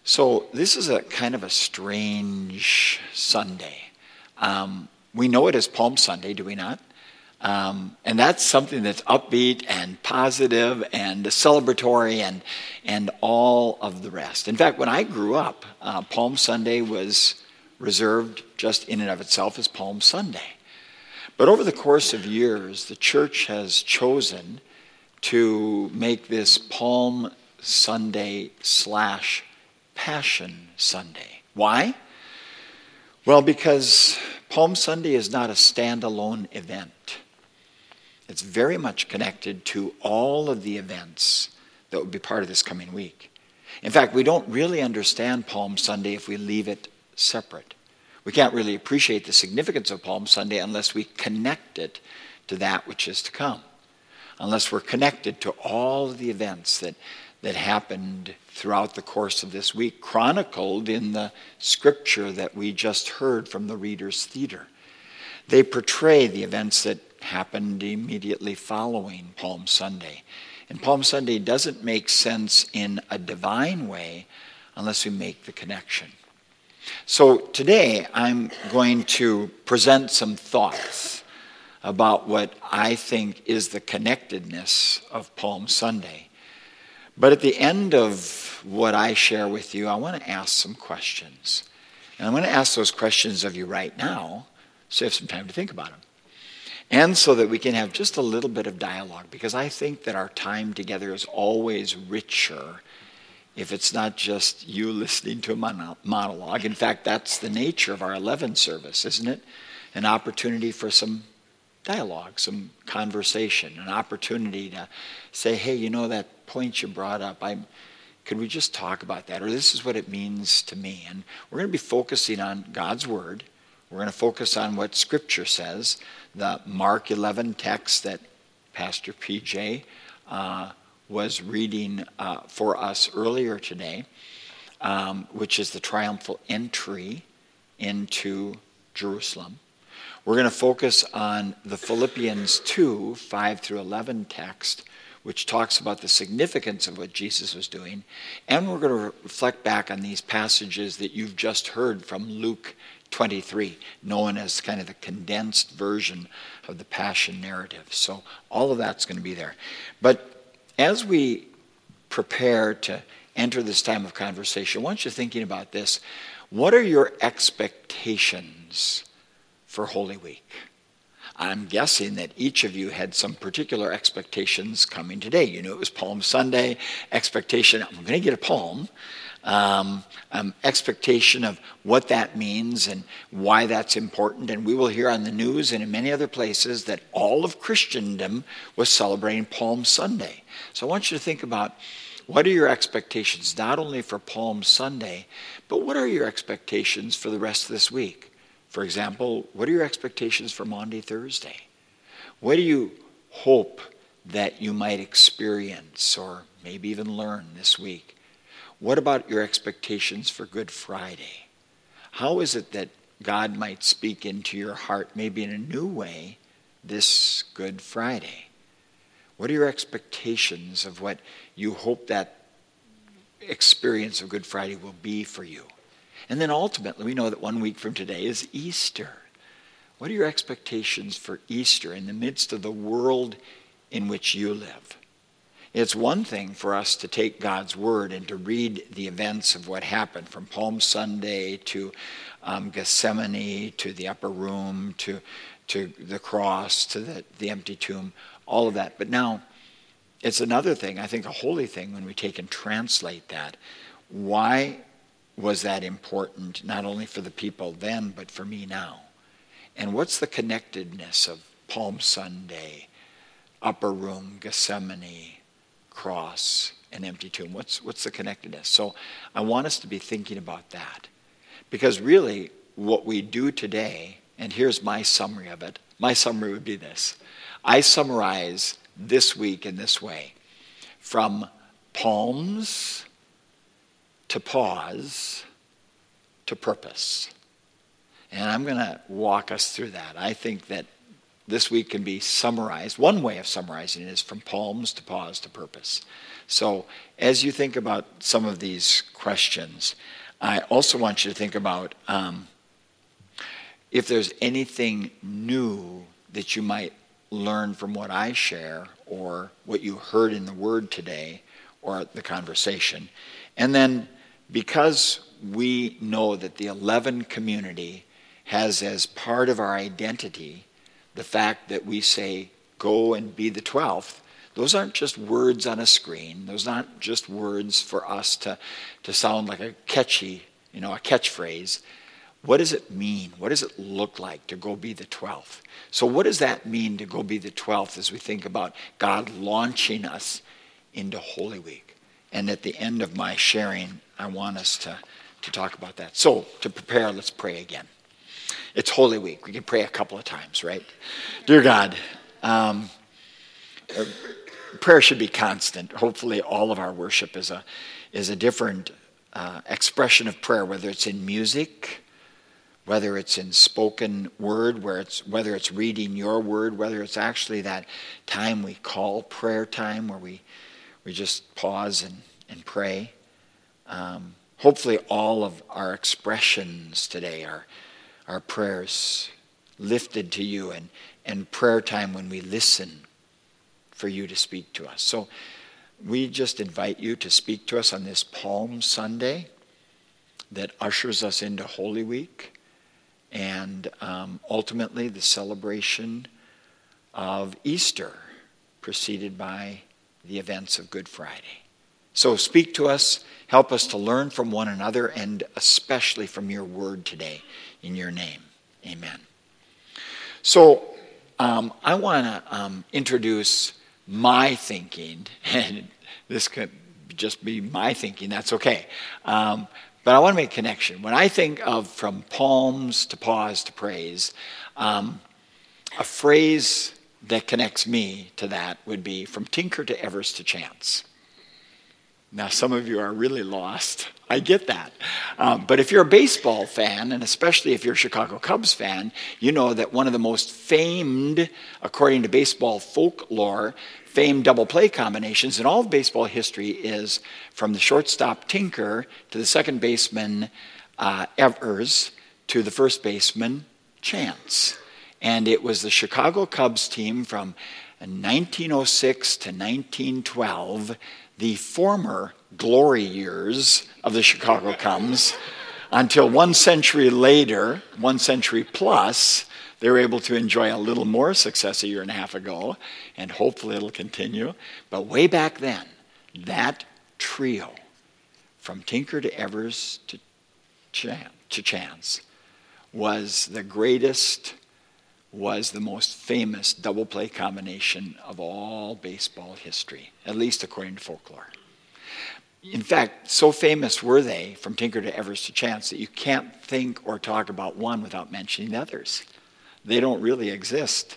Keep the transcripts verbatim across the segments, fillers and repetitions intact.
So this is a kind of a strange Sunday. Um, we know it as Palm Sunday, do we not? Um, and that's something that's upbeat and positive and celebratory and and all of the rest. In fact, when I grew up, uh, Palm Sunday was reserved just in and of itself as Palm Sunday. But over the course of years, the church has chosen to make this Palm Sunday slash Passion Sunday. Why? Well, because Palm Sunday is not a standalone event. It's very much connected to all of the events that will be part of this coming week. In fact, we don't really understand Palm Sunday if we leave it separate. We can't really appreciate the significance of Palm Sunday unless we connect it to that which is to come. Unless we're connected to all of the events that, that happened throughout the course of this week, chronicled in the scripture that we just heard from the Reader's Theater. They portray the events that happened immediately following Palm Sunday. And Palm Sunday doesn't make sense in a divine way unless we make the connection. So today I'm going to present some thoughts about what I think is the connectedness of Palm Sunday. But at the end of what I share with you, I want to ask some questions. And I'm going to ask those questions of you right now so you have some time to think about them. And so that we can have just a little bit of dialogue, because I think that our time together is always richer if it's not just you listening to a mono- monologue. In fact, that's the nature of our eleven service, isn't it? An opportunity for some dialogue, some conversation, an opportunity to say, hey, you know that point you brought up, I could we just talk about that? Or this is what it means to me. And we're going to be focusing on God's Word. We're going to focus on what Scripture says, the Mark eleven text that Pastor P J uh, was reading uh, for us earlier today, um, which is the triumphal entry into Jerusalem. We're going to focus on the Philippians two, five through eleven text, which talks about the significance of what Jesus was doing. And we're going to reflect back on these passages that you've just heard from Luke twenty-three, known as kind of the condensed version of the Passion narrative. So all of that's going to be there. But as we prepare to enter this time of conversation, I want you thinking about this. What are your expectations for Holy Week? I'm guessing that each of you had some particular expectations coming today. You knew it was Palm Sunday, expectation, I'm going to get a palm. Um, um, expectation of what that means and why that's important. And we will hear on the news and in many other places that all of Christendom was celebrating Palm Sunday. So I want you to think about what are your expectations, not only for Palm Sunday, but what are your expectations for the rest of this week? For example, what are your expectations for Maundy Thursday? What do you hope that you might experience or maybe even learn this week? What about your expectations for Good Friday? How is it that God might speak into your heart, maybe in a new way, this Good Friday? What are your expectations of what you hope that experience of Good Friday will be for you? And then ultimately, we know that one week from today is Easter. What are your expectations for Easter in the midst of the world in which you live? It's one thing for us to take God's Word and to read the events of what happened from Palm Sunday to um, Gethsemane, to the upper room, to, to the cross, to the, the empty tomb, all of that. But now, it's another thing, I think a holy thing, when we take and translate that. Why was that important, not only for the people then, but for me now? And what's the connectedness of Palm Sunday, upper room, Gethsemane, cross, and empty tomb? What's what's the connectedness? So I want us to be thinking about that. Because really, what we do today, and here's my summary of it. My summary would be this. I summarize this week in this way. From palms to pause to purpose. And I'm going to walk us through that. I think that this week can be summarized. One way of summarizing it is from palms to pause to purpose. So as you think about some of these questions, I also want you to think about um, if there's anything new that you might learn from what I share or what you heard in the Word today or the conversation. And then because we know that the eleven community has as part of our identity the fact that we say, go and be the twelfth, those aren't just words on a screen. Those aren't just words for us to, to sound like a catchy, you know, a catchphrase. What does it mean? What does it look like to go be the twelfth? So what does that mean to go be the twelfth as we think about God launching us into Holy Week? And at the end of my sharing, I want us to, to talk about that. So to prepare, let's pray again. It's Holy Week. We can pray a couple of times, right? Dear God, um, prayer should be constant. Hopefully all of our worship is a, is a different uh, expression of prayer, whether it's in music, whether it's in spoken word, where it's, whether it's reading your word, whether it's actually that time we call prayer time where we, we just pause and, and pray. Um, hopefully all of our expressions today are, are prayers lifted to you and, and prayer time when we listen for you to speak to us. So we just invite you to speak to us on this Palm Sunday that ushers us into Holy Week. And um, ultimately the celebration of Easter, preceded by the events of Good Friday. So speak to us, help us to learn from one another, and especially from your word today, in your name. Amen. So um, I want to um, introduce my thinking, and this could just be my thinking, that's okay. Um, But I want to make a connection. When I think of from palms to pause to praise, um, a phrase that connects me to that would be from tinker to Evers to chance. Now, some of you are really lost. I get that. Um, but if you're a baseball fan, and especially if you're a Chicago Cubs fan, you know that one of the most famed, according to baseball folklore, famed double play combinations in all of baseball history is from the shortstop Tinker to the second baseman uh, Evers to the first baseman Chance. And it was the Chicago Cubs team from nineteen oh six to nineteen twelve, the former glory years of the Chicago Cubs, until one century later, one century plus, they were able to enjoy a little more success a year and a half ago, and hopefully it'll continue. But way back then, that trio, from Tinker to Evers to Chance, to Chance, was the greatest, was the most famous double play combination of all baseball history, at least according to folklore. In fact, so famous were they, from Tinker to Evers to Chance, that you can't think or talk about one without mentioning the others. They don't really exist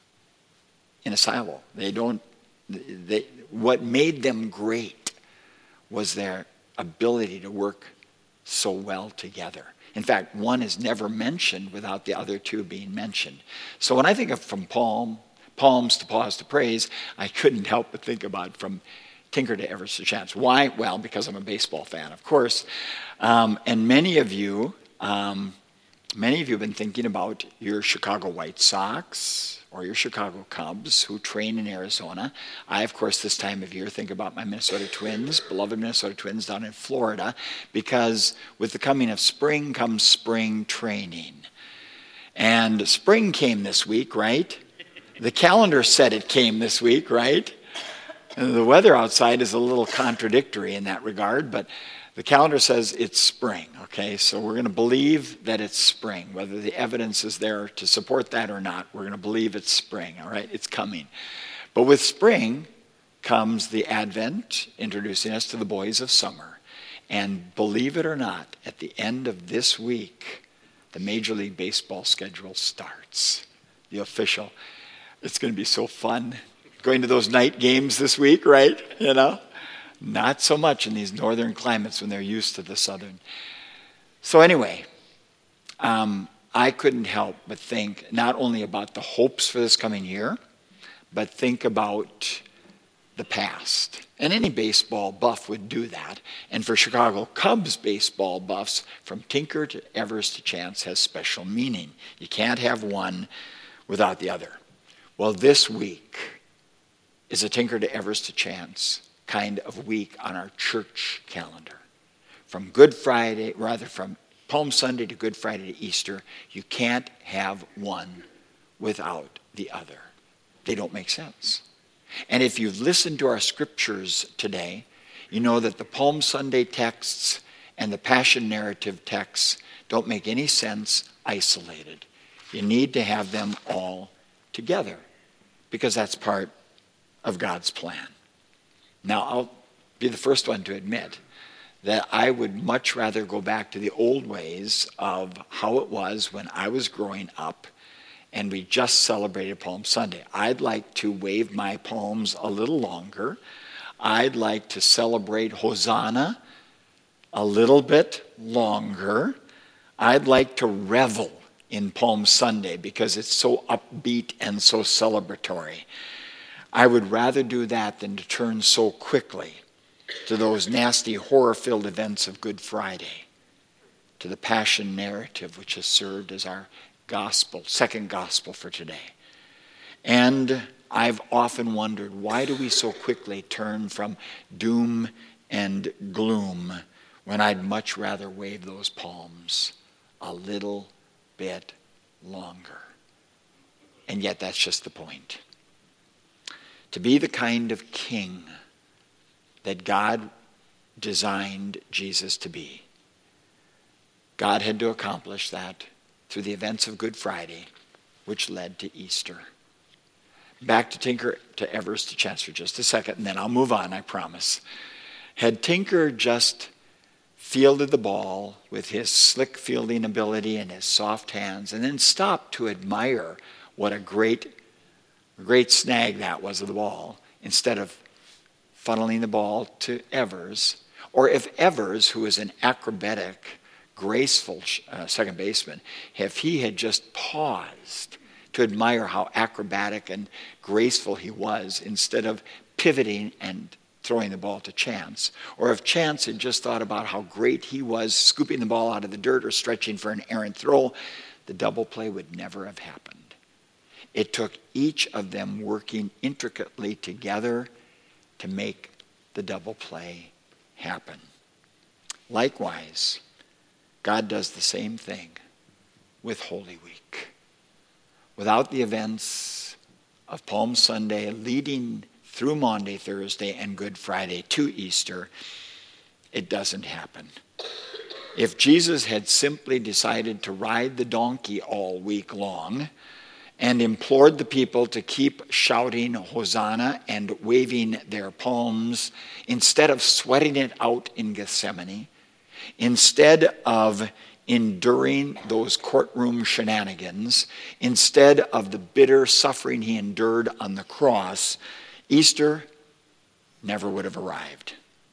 in a silo. They don't, they, what made them great was their ability to work so well together. In fact, one is never mentioned without the other two being mentioned. So when I think of from palm, palms to pause to praise, I couldn't help but think about from Tinker to Evers to Chance. Why? Well, because I'm a baseball fan, of course. Um, and many of you, um, many of you have been thinking about your Chicago White Sox or your Chicago Cubs who train in Arizona. I, of course, this time of year think about my Minnesota Twins, beloved Minnesota Twins down in Florida, because with the coming of spring comes spring training. And spring came this week, right? The calendar said it came this week, right? And the weather outside is a little contradictory in that regard, but the calendar says it's spring, okay? So we're going to believe that it's spring. Whether the evidence is there to support that or not, we're going to believe it's spring, all right? It's coming. But with spring comes the Advent, introducing us to the boys of summer. And believe it or not, at the end of this week, the Major League Baseball schedule starts. The official. It's going to be so fun. Going to those night games this week, right? You know? Not so much in these northern climates when they're used to the southern. So anyway, um, I couldn't help but think not only about the hopes for this coming year, but think about the past. And any baseball buff would do that. And for Chicago Cubs baseball buffs, from Tinker to Evers to Chance has special meaning. You can't have one without the other. Well, this week is a Tinker to Evers to Chance kind of week on our church calendar. From Good Friday, rather from Palm Sunday to Good Friday to Easter, you can't have one without the other. They don't make sense. And if you've listened to our scriptures today, you know that the Palm Sunday texts and the Passion narrative texts don't make any sense isolated. You need to have them all together because that's part of God's plan. Now, I'll be the first one to admit that I would much rather go back to the old ways of how it was when I was growing up and we just celebrated Palm Sunday. I'd like to wave my palms a little longer. I'd like to celebrate Hosanna a little bit longer. I'd like to revel in Palm Sunday because it's so upbeat and so celebratory. I would rather do that than to turn so quickly to those nasty, horror-filled events of Good Friday, to the Passion narrative, which has served as our gospel, second gospel for today. And I've often wondered, why do we so quickly turn from doom and gloom when I'd much rather wave those palms a little bit longer? And yet that's just the point. To be the kind of king that God designed Jesus to be, God had to accomplish that through the events of Good Friday, which led to Easter. Back to Tinker to Evers to Chance for just a second, and then I'll move on, I promise. Had Tinker just fielded the ball with his slick fielding ability and his soft hands, and then stopped to admire what a great, great snag that was of the ball, instead of funneling the ball to Evers, or if Evers, who is an acrobatic, graceful uh, second baseman, if he had just paused to admire how acrobatic and graceful he was instead of pivoting and throwing the ball to Chance, or if Chance had just thought about how great he was scooping the ball out of the dirt or stretching for an errant throw, the double play would never have happened. It took each of them working intricately together to make the double play happen. Likewise, God does the same thing with Holy Week. Without the events of Palm Sunday leading through Maundy, Thursday, and Good Friday to Easter, it doesn't happen. If Jesus had simply decided to ride the donkey all week long and implored the people to keep shouting Hosanna and waving their palms instead of sweating it out in Gethsemane, instead of enduring those courtroom shenanigans, instead of the bitter suffering he endured on the cross, Easter never would have arrived.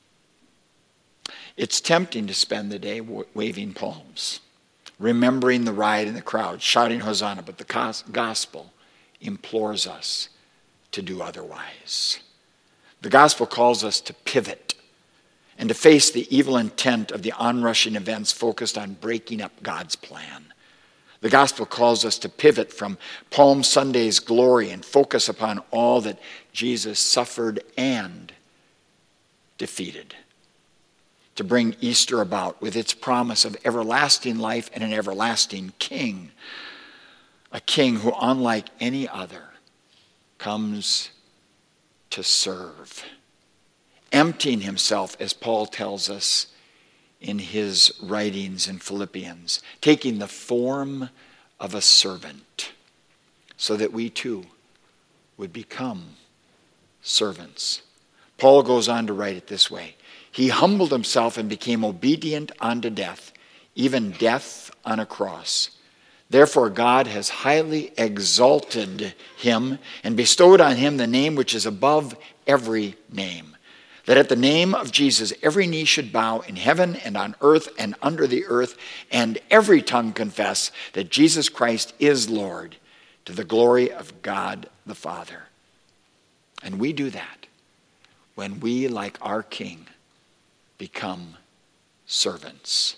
It's tempting to spend the day waving palms, remembering the riot in the crowd, shouting Hosanna, but the gospel implores us to do otherwise. The gospel calls us to pivot and to face the evil intent of the onrushing events focused on breaking up God's plan. The gospel calls us to pivot from Palm Sunday's glory and focus upon all that Jesus suffered and defeated, to bring Easter about with its promise of everlasting life and an everlasting king, a king who, unlike any other, comes to serve, emptying himself, as Paul tells us in his writings in Philippians, taking the form of a servant so that we too would become servants. Paul goes on to write it this way: he humbled himself and became obedient unto death, even death on a cross. Therefore God has highly exalted him and bestowed on him the name which is above every name, that at the name of Jesus every knee should bow in heaven and on earth and under the earth, and every tongue confess that Jesus Christ is Lord, to the glory of God the Father. And we do that when we, like our King, become servants,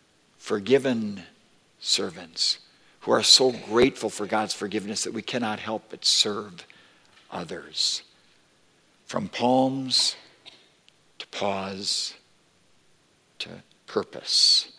forgiven servants, who are so grateful for God's forgiveness that we cannot help but serve others. From palms to pause to purpose.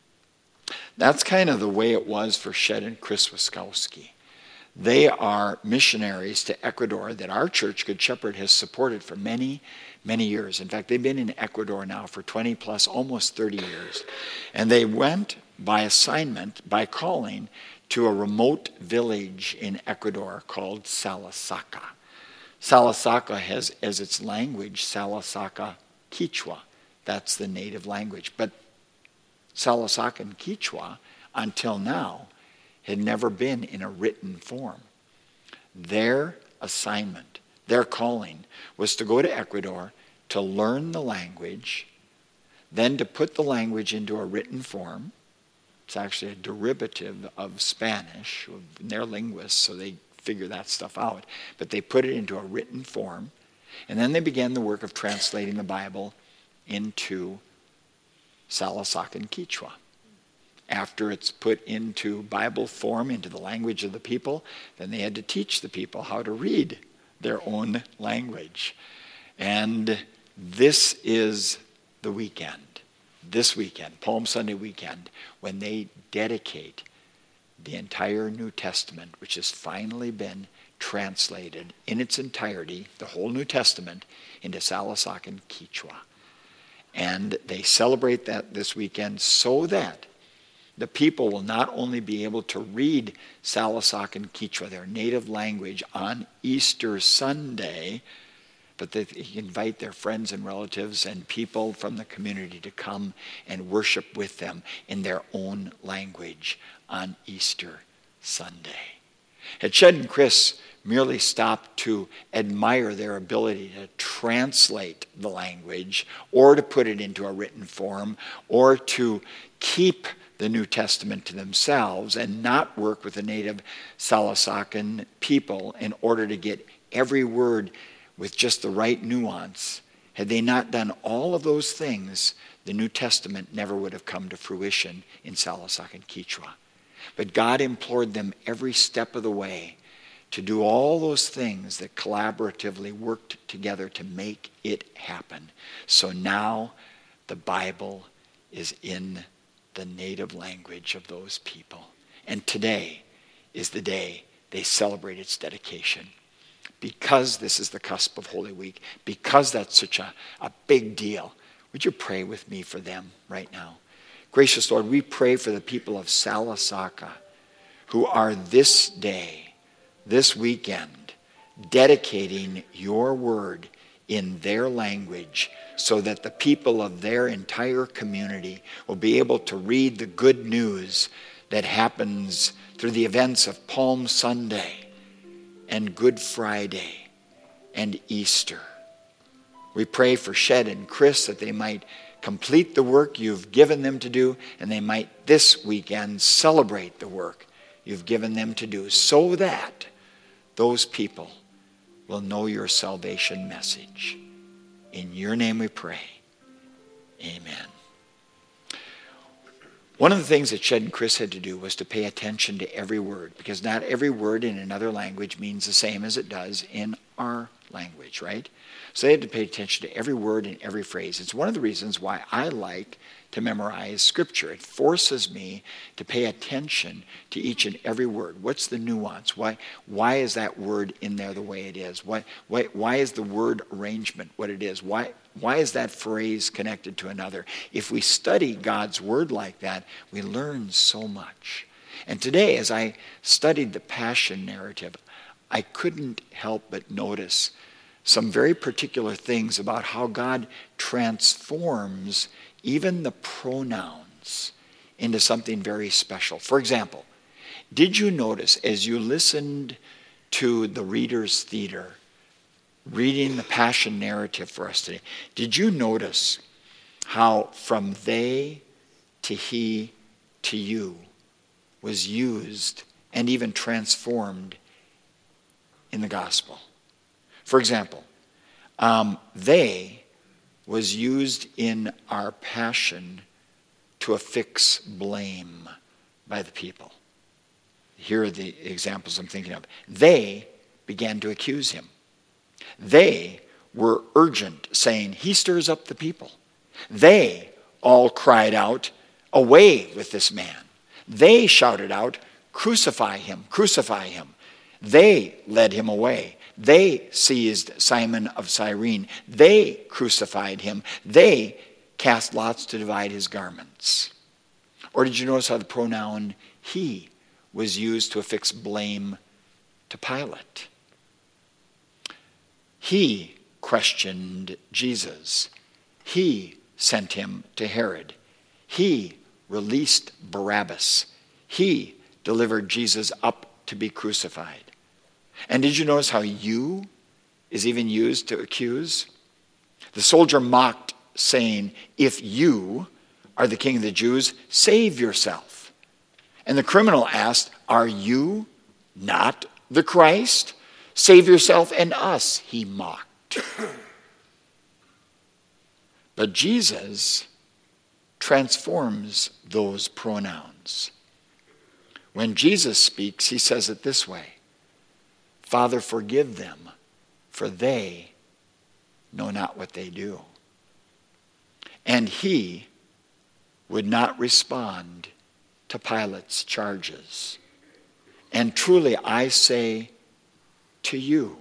That's kind of the way it was for Shed and Chris Wiskowski. They are missionaries to Ecuador that our church, Good Shepherd, has supported for many, many years. In fact, they've been in Ecuador now for twenty plus, almost thirty years. And they went by assignment, by calling, to a remote village in Ecuador called Salasaca. Salasaca has as its language Salasaca Quechua. That's the native language. But Salasacan Quechua, until now, had never been in a written form. Their assignment, their calling, was to go to Ecuador to learn the language, then to put the language into a written form. It's actually a derivative of Spanish. They're linguists, so they figure that stuff out. But they put it into a written form, and then they began the work of translating the Bible into Salasacan Quechua. After it's put into Bible form, into the language of the people, then they had to teach the people how to read their own language. And this is the weekend, this weekend, Palm Sunday weekend, when they dedicate the entire New Testament, which has finally been translated in its entirety, the whole New Testament, into Salasacan Quechua. And they celebrate that this weekend so that the people will not only be able to read Salasacan Quechua, their native language, on Easter Sunday, but they invite their friends and relatives and people from the community to come and worship with them in their own language on Easter Sunday. Had Shed and Chris merely stopped to admire their ability to translate the language or to put it into a written form or to keep the New Testament to themselves and not work with the native Salasacan people in order to get every word with just the right nuance, had they not done all of those things, the New Testament never would have come to fruition in Salasacan Quechua. But God implored them every step of the way to do all those things that collaboratively worked together to make it happen. So now the Bible is in the native language of those people. And today is the day they celebrate its dedication. Because this is the cusp of Holy Week, because that's such a, a big deal, would you pray with me for them right now? Gracious Lord, we pray for the people of Salasaca who are this day, this weekend, dedicating your word in their language so that the people of their entire community will be able to read the good news that happens through the events of Palm Sunday and Good Friday and Easter. We pray for Shed and Chris that they might complete the work you've given them to do, and they might this weekend celebrate the work you've given them to do so that those people will know your salvation message. In your name we pray. Amen. One of the things that Shed and Chris had to do was to pay attention to every word, because not every word in another language means the same as it does in our language, right? So they had to pay attention to every word and every phrase. It's one of the reasons why I like to memorize Scripture. It forces me to pay attention to each and every word. What's the nuance? Why, why is that word in there the way it is? Why, why, why is the word arrangement what it is? Why, why is that phrase connected to another? If we study God's word like that, we learn so much. And today, as I studied the Passion narrative, I couldn't help but notice some very particular things about how God transforms even the pronouns into something very special. For example, did you notice as you listened to the Reader's Theater reading the Passion narrative for us today, did you notice how from they to he to you was used and even transformed in the gospel? For example, um, they was used in our Passion to affix blame by the people. Here are the examples I'm thinking of. They began to accuse him. They were urgent, saying, he stirs up the people. They all cried out, away with this man. They shouted out, crucify him, crucify him. They led him away. They seized Simon of Cyrene. They crucified him. They cast lots to divide his garments. Or did you notice how the pronoun he was used to affix blame to Pilate? He questioned Jesus. He sent him to Herod. He released Barabbas. He delivered Jesus up to be crucified. And did you notice how you is even used to accuse? The soldier mocked, saying, if you are the king of the Jews, save yourself. And the criminal asked, are you not the Christ? Save yourself and us, he mocked. But Jesus transforms those pronouns. When Jesus speaks, he says it this way, Father, forgive them, for they know not what they do. And he would not respond to Pilate's charges. And truly I say to you,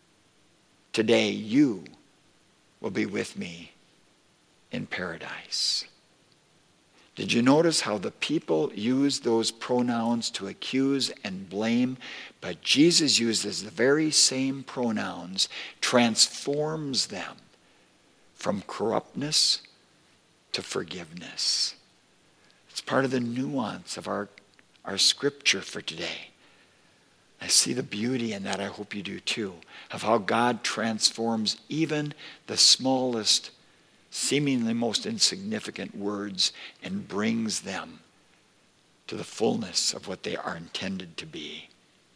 today you will be with me in paradise. Did you notice how the people used those pronouns to accuse and blame? But Jesus uses the very same pronouns, transforms them from corruptness to forgiveness. It's part of the nuance of our, our scripture for today. I see the beauty in that, I hope you do too, of how God transforms even the smallest, seemingly most insignificant words and brings them to the fullness of what they are intended to be.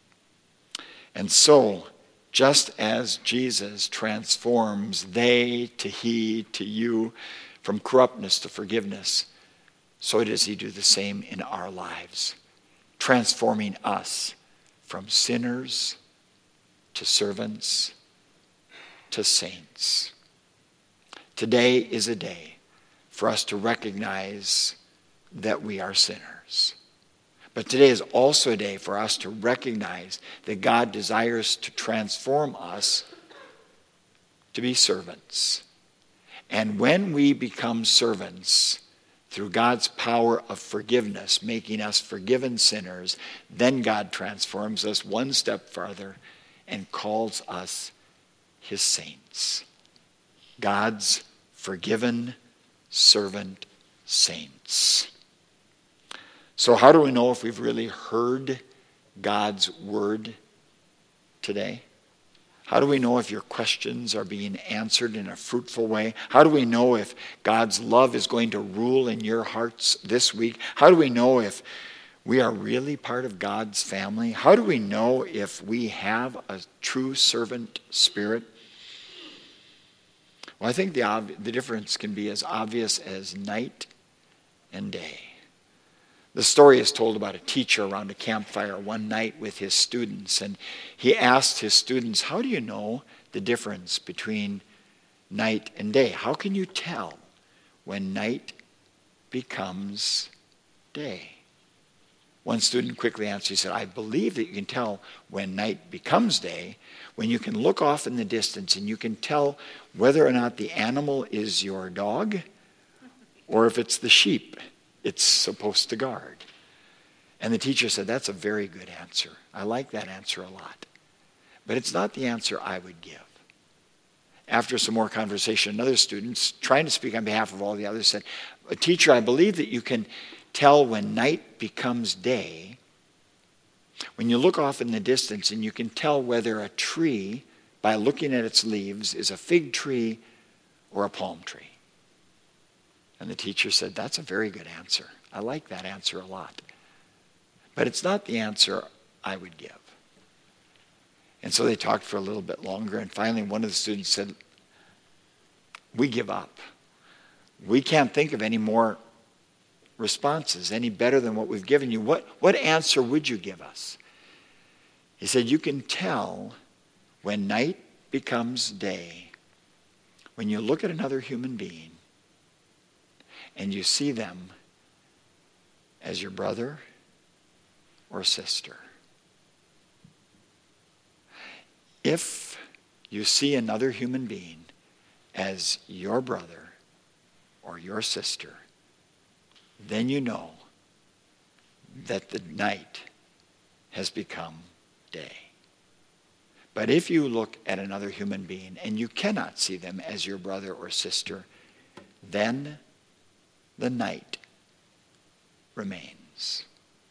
And so, just as Jesus transforms they to he to you from corruptness to forgiveness, so does he do the same in our lives, transforming us from sinners to servants to saints. Today is a day for us to recognize that we are sinners. But today is also a day for us to recognize that God desires to transform us to be servants. And when we become servants through God's power of forgiveness, making us forgiven sinners, then God transforms us one step farther and calls us his saints. God's forgiven servant saints. So how do we know if we've really heard God's word today? How do we know if your questions are being answered in a fruitful way? How do we know if God's love is going to rule in your hearts this week? How do we know if we are really part of God's family? How do we know if we have a true servant spirit? Well, I think the, ob- the difference can be as obvious as night and day. The story is told about a teacher around a campfire one night with his students, and he asked his students, how do you know the difference between night and day? How can you tell when night becomes day? One student quickly answered, he said, I believe that you can tell when night becomes day, when you can look off in the distance and you can tell whether or not the animal is your dog or if it's the sheep it's supposed to guard. And the teacher said, that's a very good answer. I like that answer a lot. But it's not the answer I would give. After some more conversation, another student, trying to speak on behalf of all the others, said, teacher, I believe that you can tell when night becomes day when you look off in the distance and you can tell whether a tree by looking at its leaves is a fig tree or a palm tree? And the teacher said, that's a very good answer. I like that answer a lot. But it's not the answer I would give. And so they talked for a little bit longer, and finally one of the students said, we give up. We can't think of any more responses, any better than what we've given you. What, what answer would you give us? He said, you can tell when night becomes day, when you look at another human being and you see them as your brother or sister. If you see another human being as your brother or your sister, then you know that the night has become day. But if you look at another human being and you cannot see them as your brother or sister, then the night remains.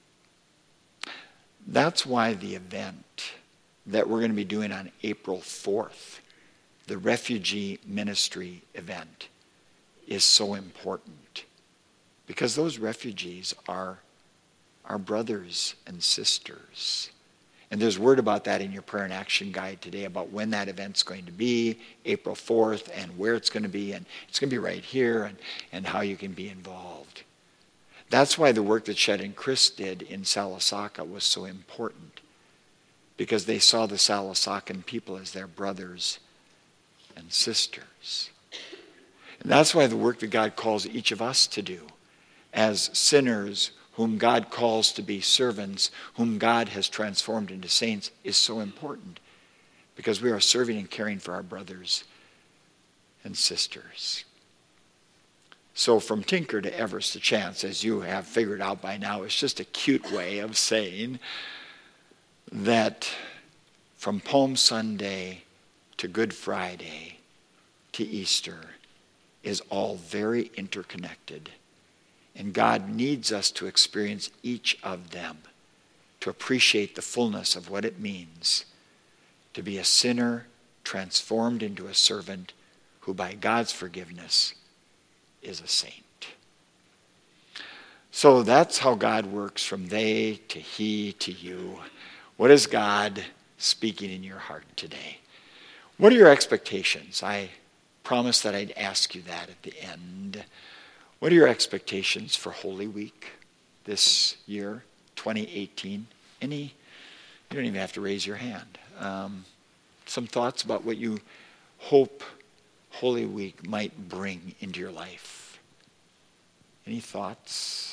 That's why the event that we're going to be doing on April fourth, the refugee ministry event, is so important. Because those refugees are our brothers and sisters. And there's word about that in your prayer and action guide today about when that event's going to be, April fourth, and where it's going to be. And it's going to be right here, and, and how you can be involved. That's why the work that Shed and Chris did in Salasaka was so important. Because they saw the Salasakan people as their brothers and sisters. And that's why the work that God calls each of us to do as sinners whom God calls to be servants, whom God has transformed into saints, is so important. Because we are serving and caring for our brothers and sisters. So from Tinker to Everest to Chance, as you have figured out by now, is just a cute way of saying that from Palm Sunday to Good Friday to Easter is all very interconnected. And God needs us to experience each of them to appreciate the fullness of what it means to be a sinner transformed into a servant who by God's forgiveness is a saint. So that's how God works, from they to he to you. What is God speaking in your heart today? What are your expectations? I promised that I'd ask you that at the end. What are your expectations for Holy Week this year, twenty eighteen? Any? You don't even have to raise your hand. Um, some thoughts about what you hope Holy Week might bring into your life. Any thoughts?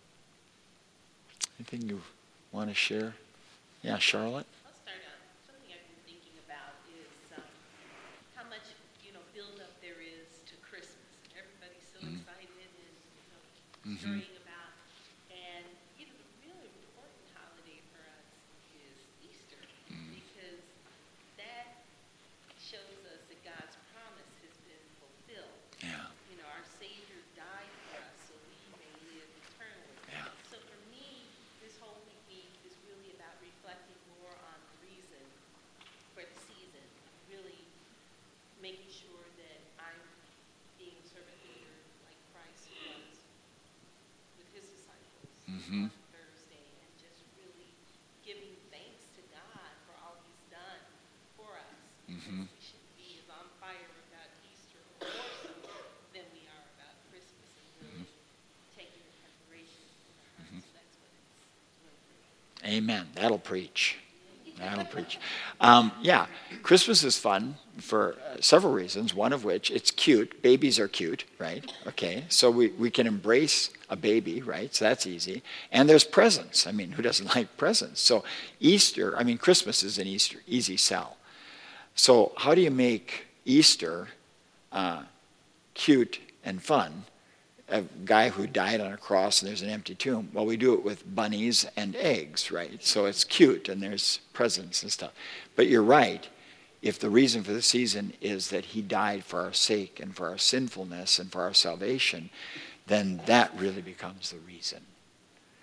Anything you want to share? Yeah, Charlotte? I'll start out. Something I've been thinking about is um, how much, you know, build-up there is to Christmas. Everybody's so mm. excited and, you know, mm-hmm. stirring about. And, you know, the really important holiday for us is Easter, mm. because that shows us that God's promise has been fulfilled. Yeah. You know, our Savior died for us so we may live eternally. Yeah. So for me, this Holy Week is really about reflecting more on the reason for the season, really making sure that I'm being a servant leader like Christ was with his disciples Mm-hmm. on Thursday, and just really giving thanks to God for all he's done for us. Mm-hmm. We should be as on fire about Easter, or more so than we are about Christmas, and really mm-hmm. taking the preparation in our hearts. Mm-hmm. So that's what it's doing for me. Amen. That'll preach. That'll preach. Um, yeah, Christmas is fun for uh, several reasons, one of which it's cute. Babies are cute, right? Okay, so we, we can embrace a baby, right? So that's easy. And there's presents. I mean, who doesn't like presents? So Easter, I mean, Christmas is an Easter, easy sell. So how do you make Easter uh, cute and fun? A guy who died on a cross and there's an empty tomb. Well, we do it with bunnies and eggs, right? So it's cute and there's presents and stuff. But you're right. If the reason for the season is that he died for our sake and for our sinfulness and for our salvation, then that really becomes the reason.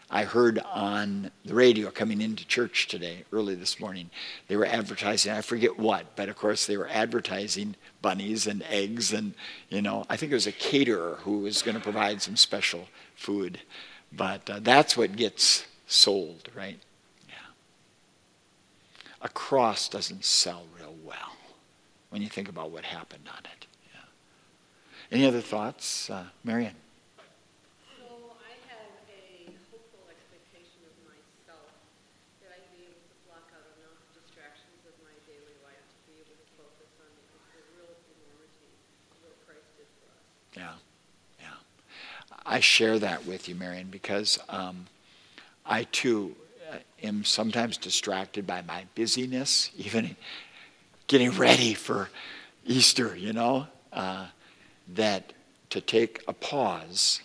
I heard on the radio coming into church today, early this morning, they were advertising, I forget what, but of course they were advertising bunnies and eggs and, you know, I think it was a caterer who was going to provide some special food. But uh, that's what gets sold, right? Yeah. A cross doesn't sell real well when you think about what happened on it. Yeah. Any other thoughts, uh, Marianne? So I have a hopeful expectation of myself that I'd be able to block out enough distractions of my daily life to be able to focus on the, the real enormity of what Christ did for us. Yeah. I share that with you, Marion, because um, I too uh, am sometimes distracted by my busyness, even getting ready for Easter, you know, uh, that to take a pause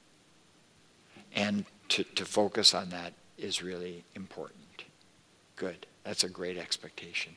and to, to focus on that is really important. Good. That's a great expectation.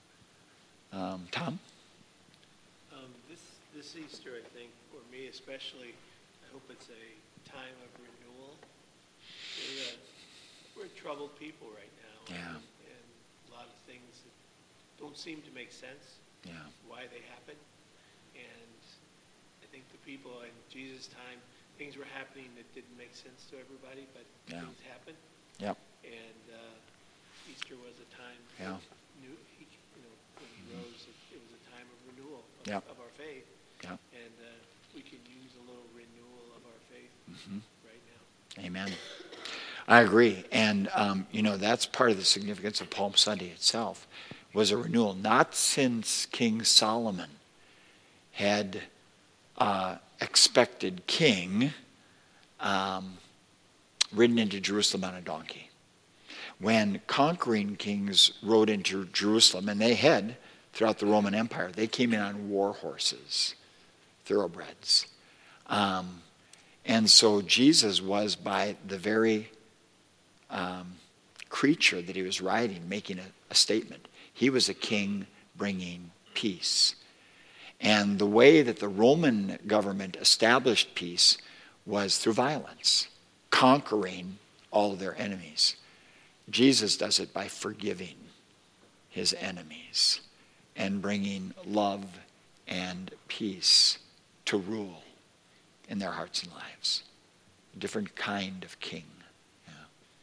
Um, Tom? Um, this, this Easter, I think, for me especially, I hope it's a time of renewal. We're, uh, we're troubled people right now. Yeah. And, and a lot of things that don't seem to make sense. Yeah. Why they happen. And I think the people in Jesus' time, things were happening that didn't make sense to everybody, but Yeah. things happened. Yep. And uh, Easter was a time. Yeah. New, he, you know, when he Mhm. rose, it, it was a time of renewal of, Yep. of our faith. Yep. And uh, we can use a little renewal of our faith Mhm. right now. Amen. I agree. And, um, you know, that's part of the significance of Palm Sunday itself, was a renewal. Not since King Solomon had uh, expected king um, ridden into Jerusalem on a donkey. When conquering kings rode into Jerusalem, and they had throughout the Roman Empire, they came in on war horses, thoroughbreds. Um, and so Jesus was, by the very um, creature that he was riding, making a, a statement. He was a king bringing peace. And the way that the Roman government established peace was through violence, conquering all of their enemies. Jesus does it by forgiving his enemies and bringing love and peace to rule in their hearts and lives. A different kind of king. Yeah,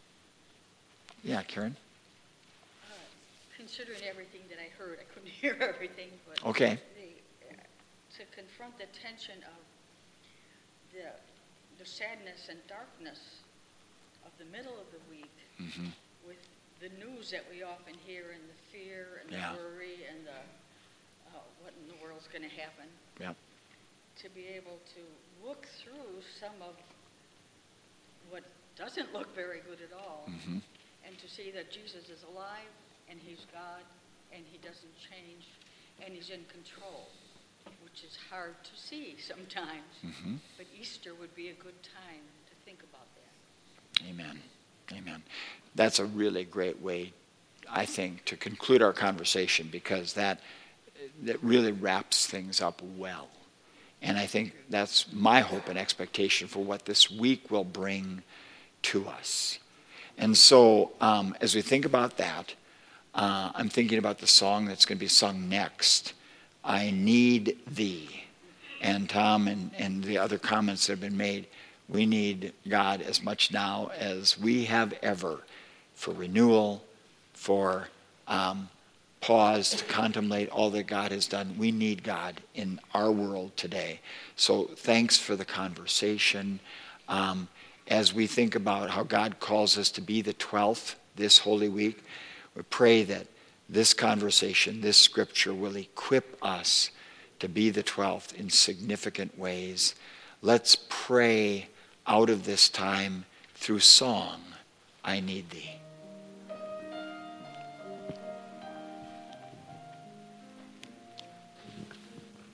yeah, Karen? Uh, Considering everything that I heard, I couldn't hear everything, but Okay. the, uh, to confront the tension of the, the sadness and darkness of the middle of the week Mm-hmm. with the news that we often hear and the fear and the Yeah. worry and the uh, what in the world's going to happen, Yep. to be able to look through some of what doesn't look very good at all, Mm-hmm. and to see that Jesus is alive and he's God and he doesn't change and he's in control, which is hard to see sometimes. Mm-hmm. But Easter would be a good time to think about that. Amen. Amen. That's a really great way, I think, to conclude our conversation, because that that really wraps things up well. And I think that's my hope and expectation for what this week will bring to us. And so um, as we think about that, uh, I'm thinking about the song that's going to be sung next, I Need Thee. And Tom and, and the other comments that have been made, we need God as much now as we have ever for renewal, for um, pause to contemplate all that God has done. We need God in our world today. So thanks for the conversation. Um, as we think about how God calls us to be the twelfth this Holy Week, we pray that this conversation, this scripture will equip us to be the twelfth in significant ways. Let's pray out of this time through song, I need thee.